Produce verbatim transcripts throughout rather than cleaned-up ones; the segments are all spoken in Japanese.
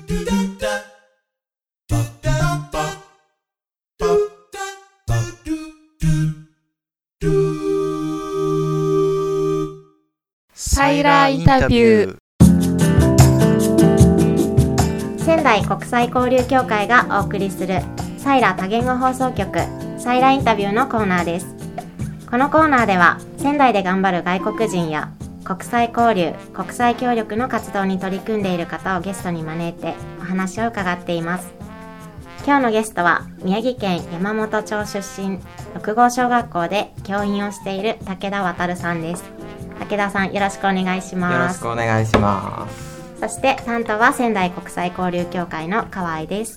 サイラーインタビュー。 仙台国際交流協会がお送りするサイラ多言語放送局サイラーインタビューのコーナーです。このコーナーでは仙台で頑張る外国人や国際交流、国際協力の活動に取り組んでいる方をゲストに招いてお話を伺っています。今日のゲストは宮城県山本町出身、ろく号小学校で教員をしている武田航さんです。武田さん、よろしくお願いします。 よろしくお願いします。 そして担当は仙台国際交流協会の河合です。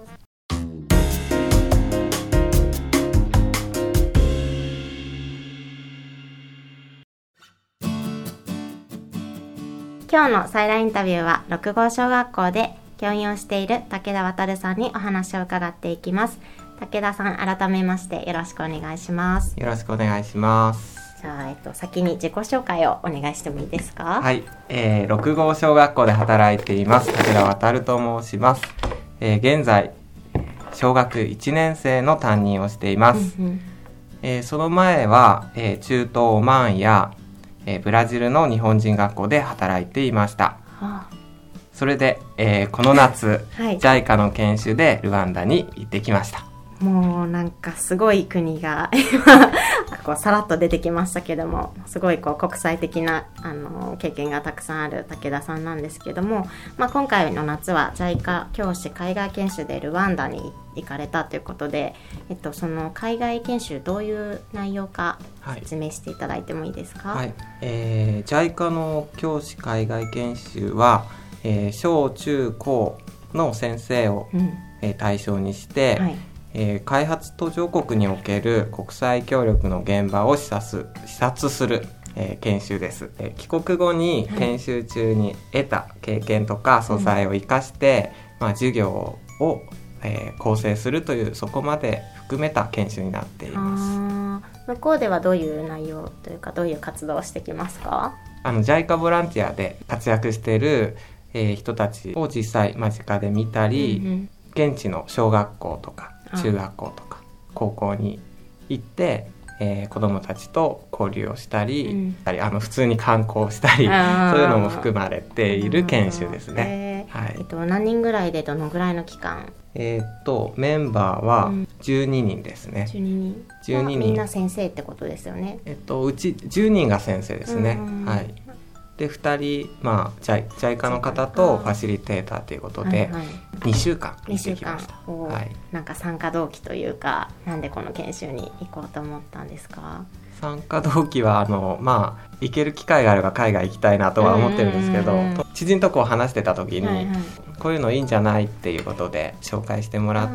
今日のサイラーインタビューはろく号小学校で教員をしている武田航さんにお話を伺っていきます。武田さん、改めましてよろしくお願いします。 よろしくお願いします。 じゃあ、えっと、先に自己紹介をお願いしてもいいですか？ はい、えー、ろく号小学校で働いています武田航と申します。えー、現在小学いちねん生の担任をしています。うんうん、えー、その前は、えー、中東オマーンや、えー、ブラジルの日本人学校で働いていました。はあ、それで、えー、この夏、はい、ジャイカ の研修でルワンダに行ってきました。 もうなんかすごい国が今こうさらっと出てきましたけども、すごいこう国際的なあの経験がたくさんある武田さんなんですけども、まあ、今回の夏は ジャイカ 教師海外研修でルワンダに行かれたということで、えっと、その海外研修どういう内容か説明していただいてもいいですか？ はい、えー、ジャイカ の教師海外研修は、えー、小中高の先生を、うん、えー、対象にして、はい、えー、開発途上国における国際協力の現場を視察、視察する、えー、研修です。えー、帰国後に研修中に得た経験とか素材を生かして、うん、まあ、授業を、えー、構成するという、そこまで含めた研修になっています。 あ、向こうではどういう内容というかどういう活動をしてきますか？ あの ジャイカ ボランティアで活躍している、えー、人たちを実際間近で見たり、うんうん、現地の小学校とか中学校とか高校に行って、えー、子どもたちと交流をしたり、うん、あの普通に観光したり、そういうのも含まれている研修ですね。 えーはい、えっと、何人ぐらいでどのぐらいの期間？ えー、っとメンバーはじゅうににんですね。 じゅうににん。 じゅうににん。 みんな先生ってことですよね。 えっと、うちじゅうにんが先生ですね。はい。でふたり、まあ、ジャイ、ジャイカ の方とファシリテーターということで、はいはい、にしゅうかん行ってきました。 はい、なんか参加動機というか、なんでこの研修に行こうと思ったんですか？ 参加動機はあの、まあ、行ける機会があれば海外行きたいなとは思ってるんですけど、知人とこう話してた時に、はいはい、こういうのいいんじゃないっていうことで紹介してもらって、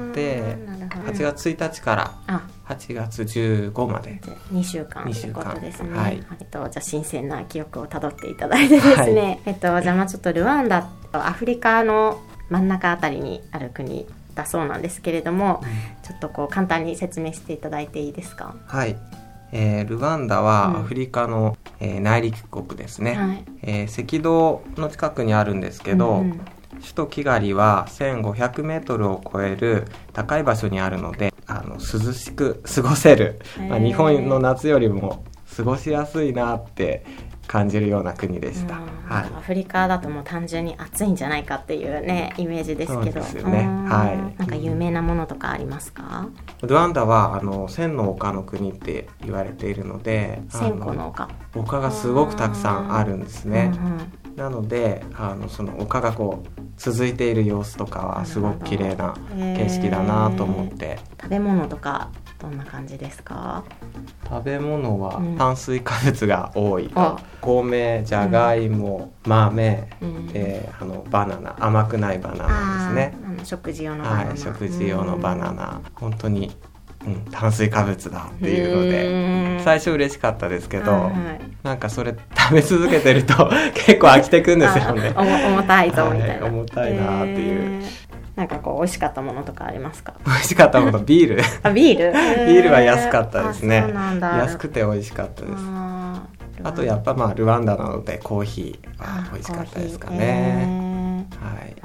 はちがつついたちからはちがつじゅうごまでにしゅうかんということですね。 はい、 えっと、じゃあ新鮮な記憶をたどっていただいてですね、はい、えっと、じゃあまあちょっとルワンダとアフリカの真ん中あたりにある国だそうなんですけれども、うん、ちょっとこう簡単に説明していただいていいですか？ はい、えー、ルワンダはアフリカの、うん、えー、内陸国ですね。はい、えー、赤道の近くにあるんですけど、うんうん、首都キガリはせんごひゃくメートルを超える高い場所にあるので、あの涼しく過ごせる、まあ、日本の夏よりも過ごしやすいなって感じるような国でした。はい、 アフリカだともう単純に暑いんじゃないかっていうねイメージですけど。 そうですよね。はい。 なんか有名なものとかありますか？ ルワンダはあの千の丘の国って言われているので、 千個の丘。 丘がすごくたくさんあるんですね。うんうん、なのであのその丘がこう続いている様子とかはすごく綺麗な景色だなと思って。 食べ物とかどんな感じですか？ 食べ物は炭水化物が多い、うん、米、じゃがいも、うん、豆、うん、えー、あのバナナ、甘くないバナナですね。 あの食事用のバナナ、 はい、食事用のバナナ、うん、本当に、うん、炭水化物だっていうので最初嬉しかったですけど、はい、なんかそれ食べ続けてると結構飽きてくんですよね。 重たいぞみたいな、 はい、重たいなっていう。 なんかこう美味しかったものとかありますか？ 美味しかったもの、ビールあ、ビールビールは安かったですね。 そうなんだ。 安くて美味しかったです。 あ, あとやっぱまあルワンダなのでコーヒーは美味しかったですかね。 はい、なるほど。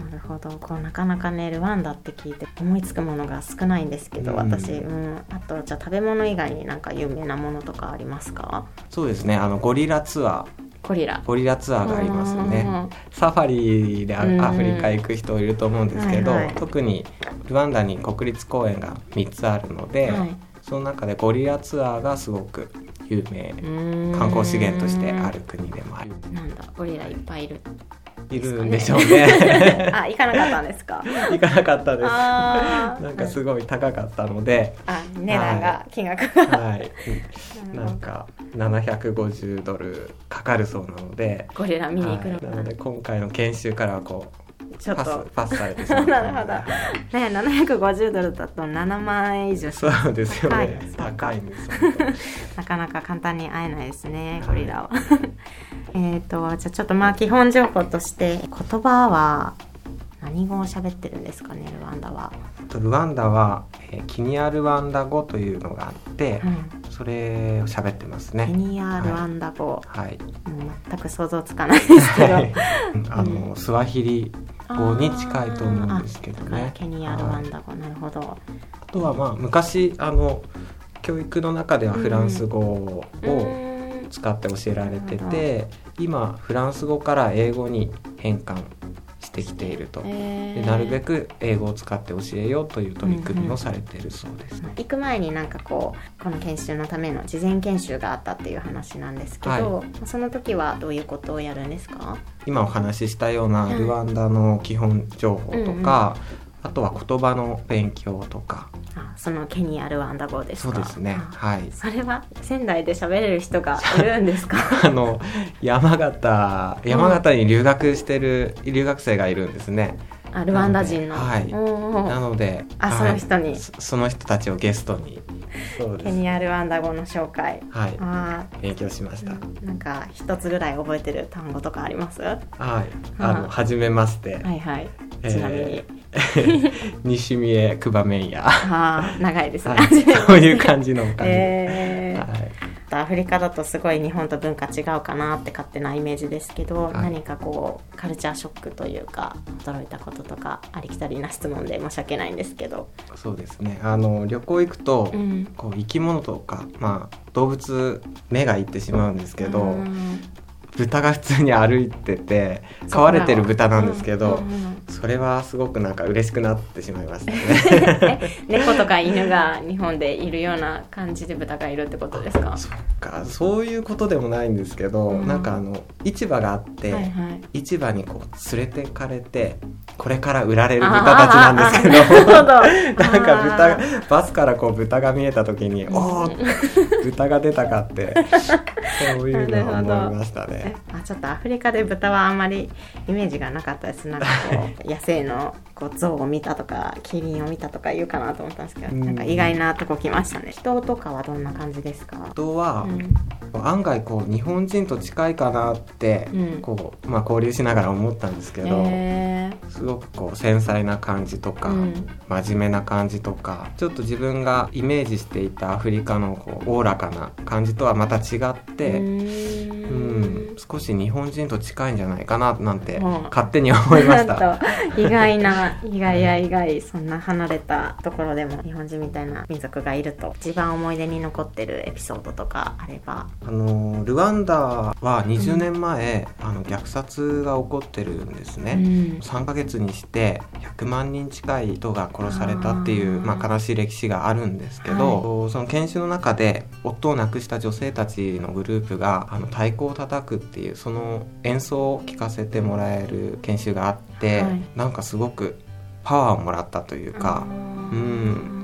ど。こうなかなかねルワンダって聞いて思いつくものが少ないんですけど、うん、私、うん、あとじゃあ食べ物以外になんか有名なものとかありますか？ そうですね、あのゴリラツアーゴリラゴリラツアーがありますね。サファリでアフリカ行く人いると思うんですけど、はいはい、特にルワンダに国立公園がみっつあるので、はい、その中でゴリラツアーがすごく有名、観光資源としてある国でもある。 なんだ、ゴリラいっぱいいるいるんでしょうね。 あ、行かなかったんですか？ 行かなかったです。なんかすごい高かったので、 あ、値段が、はい、金額が、 はい、なんかななひゃくごじゅうドルかかるそうなので、 ゴリラ見に行くのかな、 はい、なので今回の研修からはこうちょっとパス、パスされてしまったなるほど、ね、ななひゃくごじゅうドルだとななまんえん以上。 そうですよね、高いんですなかなか簡単に会えないですね、ゴリラは。えっとじゃあちょっとまあ基本情報として言葉は何語を喋ってるんですかね、ルワンダは。 ルワンダは、えー、キニアルワンダ語というのがあって、うん、それを喋ってますね。 キニアルワンダ語、 はい、 もう全く想像つかないですけど、はい、 あの、うん、スワヒリ語に近いと思うんですけどね。 ケニアルワンダ語、なるほど。 あとはまあ昔あの教育の中ではフランス語を使って教えられてて、うん、今フランス語から英語に変換してきていると、えー、でなるべく英語を使って教えようという取り組みをされているそうです、ね。うんうん、 行く前になんかこうこの研修のための事前研修があったっていう話なんですけど、はい、その時はどういうことをやるんですか？ 今お話ししたようなルワンダの基本情報とか、うんうん、あとは言葉の勉強とか。 あ、そのケニアルワンダ語ですか？ そうですね、はい。 それは仙台で喋れる人がいるんですか？ あの山形山形に留学してる留学生がいるんですね。 あ、ルワンダ人の。 はい。なので、 あ、はい、その人にそ, その人たちをゲストに。 そうです。ケニアルワンダ語の紹介。 はい。あ、勉強しました。 なんか一つぐらい覚えてる単語とかあります？はい。 あの初めまして。 はいはい。ちなみに。えー西見えくばめんや。 あ、長いですね。 はい、そういう感じの感じ。 えーはい、アフリカだとすごい日本と文化違うかなって勝手なイメージですけど、はい、何かこうカルチャーショックというか驚いたこととかありきたりな質問で申し訳ないんですけど。 そうですね、あの旅行行くと、うん、こう生き物とか、まあ、動物目がいってしまうんですけど、うん、豚が普通に歩いてて飼われてる豚なんですけど、うんうんうん、それはすごくなんか嬉しくなってしまいましたね。 猫とか犬が日本でいるような感じで豚がいるってことですか？ そっか、そういうことでもないんですけど、うん、なんかあの市場があって、はいはい、市場にこう連れてかれてこれから売られる豚たちなんですけど、なんか豚バスからこう豚が見えた時に、おー豚が出たかってそういうのは思いましたね。 あ、ちょっとアフリカで豚はあんまりイメージがなかったです。なんかこう野生のこう象を見たとかキリンを見たとか言うかなと思ったんですけど、なんか意外なとこ来ましたね。人とかはどんな感じですか？ 人は、うん、案外こう日本人と近いかなって、うん、こうまあ、交流しながら思ったんですけど、えー、すごくこう繊細な感じとか、うん、真面目な感じとか、ちょっと自分がイメージしていたアフリカのこうおおらかな感じとはまた違って、うん、少し日本人と近いんじゃないかななんて勝手に思いました。 意外な意外や意外、そんな離れたところでも日本人みたいな民族がいると。一番思い出に残ってるエピソードとかあれば。 あのルワンダはにじゅうねんまえ、うん、あの虐殺が起こってるんですね、うん、さんかげつにしてひゃくまんにん近い人が殺されたっていう、まあ、悲しい歴史があるんですけど、はい、その研修の中で夫を亡くした女性たちのグループがあの太鼓を叩くっていうその演奏を聴かせてもらえる研修があって、はい、なんかすごくパワーをもらったというか、うん、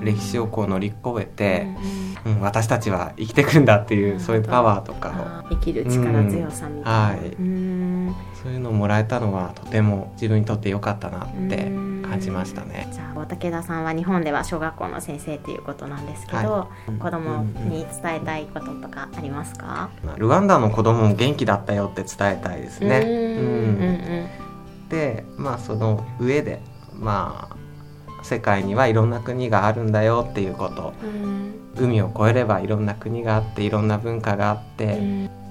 歴史をこう乗り越えて、うんうん、私たちは生きてくんだっていう、うん、そういうパワーとか生きる力強さみたいな、 うん、はい、うん、そういうのをもらえたのはとても自分にとって良かったなって感じましたね。 じゃあ大竹田さんは日本では小学校の先生っていうことなんですけど、はい、子供に伝えたいこととかありますか？ うんうん、ルワンダの子供も元気だったよって伝えたいですね。うんうんうん、で、まあその上でまあ世界にはいろんな国があるんだよっていうこと、うん、海を越えればいろんな国があっていろんな文化があって、うん、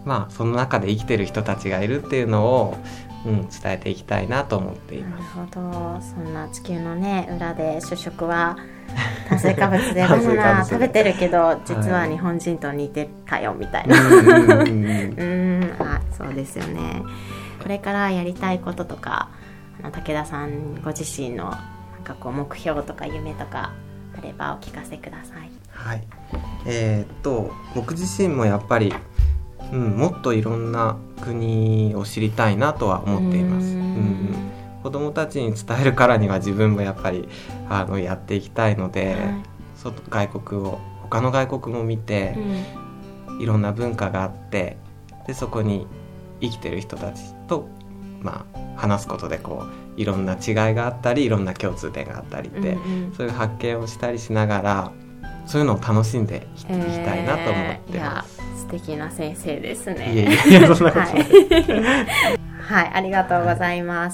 まあその中で生きてる人たちがいるっていうのを、うん、伝えていきたいなと思っています。 なるほど。そんな地球のね裏で主食は炭水化物でバナナ食べてるけど実は日本人と似てたよみたいな、はい、うんあそうですよね。これからやりたいこととか、あの武田さんご自身のなんかこう目標とか夢とかあればお聞かせください。 はい、えー、っと僕自身もやっぱり、うん、もっといろんな国を知りたいなとは思っています。うん、うん、子どもたちに伝えるからには自分もやっぱりあのやっていきたいので、はい、外外国を他の外国も見て、うん、いろんな文化があってでそこに生きてる人たちと、まあ、話すことでこういろんな違いがあったりいろんな共通点があったりって、うんうん、そういう発見をしたりしながらそういうのを楽しんでいきたいなと思ってます。 えー、いや素敵な先生ですね。 いえいえそんなことない、 はい、ありがとうございます。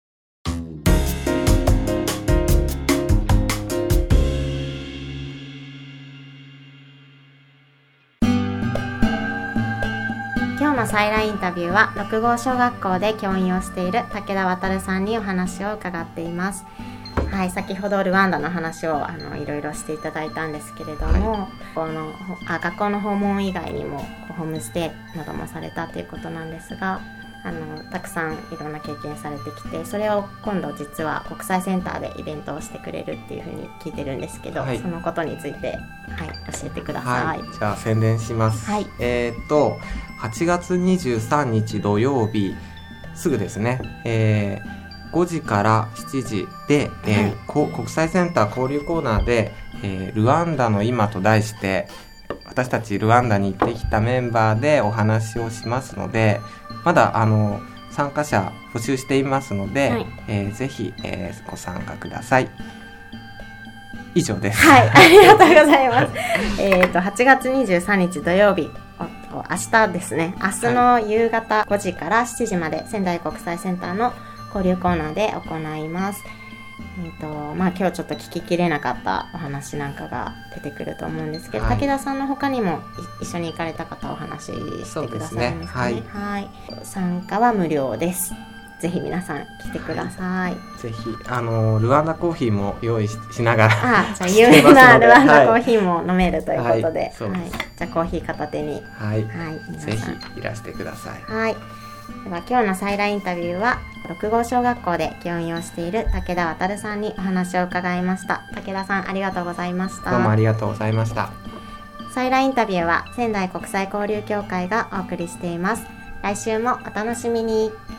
今日のサイラインタビューはろく号小学校で教員をしている武田航さんにお話を伺っています。はい、先ほどルワンダの話をあのいろいろしていただいたんですけれども、はい、このあ学校の訪問以外にもホームステイなどもされたということなんですが、あのたくさんいろんな経験されてきて、それを今度実は国際センターでイベントをしてくれるっていうふうに聞いてるんですけど、はい、そのことについて、はい、教えてください。 はい、じゃあ宣伝します。 はい、えー、っとはちがつにじゅうさんにち土曜日すぐですね、えーごじからしちじで、えーはい、国際センター交流コーナーで、えー、ルワンダの今と題して私たちルワンダに行ってきたメンバーでお話をしますので、まだあの参加者募集していますので、はい、えー、ぜひ、えー、ご参加ください。以上です。 はい、ありがとうございます。えっとはちがつにじゅうさんにち土曜日、明日ですね、明日の夕方ごじからしちじまで仙台国際センターの交流コーナーで行います。えーとまあ、今日ちょっと聞ききれなかったお話なんかが出てくると思うんですけど、はい、武田さんの他にも一緒に行かれた方お話ししてくださるんですね。はい、はい、参加は無料です。ぜひ皆さん来てください。はい、 ぜひあのルワンダコーヒーも用意 し, しながらあじゃあ有名なルワンダコーヒーも飲めるということで、はいはい、そうです。はい、じゃあコーヒー片手に、 はい、はい、ぜひいらしてください。 はい、では今日のサイラインタビューはろく号小学校で教員をしている武田航さんにお話を伺いました。武田さんありがとうございました。 どうもありがとうございました。 サイラインタビューは仙台国際交流協会がお送りしています。来週もお楽しみに。